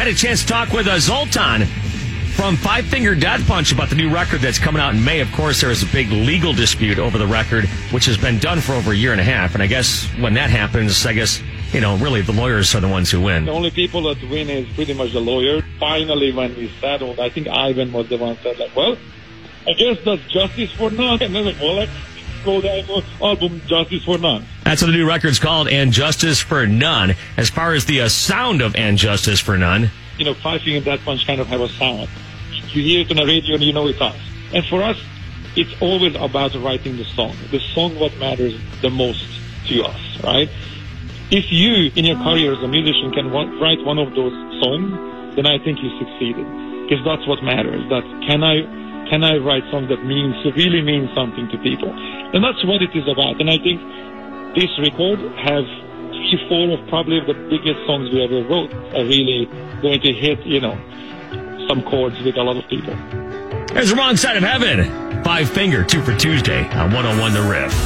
had a chance to talk with Zoltan from Five Finger Death Punch about the new record that's coming out in May. Of course, there is a big legal dispute over the record, which has been done for over a year and a half. And I guess when that happens, really the lawyers are the ones who win. The only people that win is pretty much the lawyer. Finally, when we settled, I think Ivan was the one that said, well, I guess that's justice for none. And then let's go down the album Justice for None. That's what the new record's called, And Justice for None. As far as the sound of And Justice for None, Five Finger Death Punch kind of have a sound. You hear it on the radio and you know it's us. And for us, it's always about writing the song. The song what matters the most to us, right? If you, in your career as a musician, can write one of those songs, then I think you succeeded. Because that's what matters. That can I write songs that really mean something to people? And that's what it is about. And I think this record have 3-4 of probably the biggest songs we ever wrote are really going to hit, some chords with a lot of people. There's the Wrong Side of Heaven. Five Finger, 2 for Tuesday on 101 The Riff.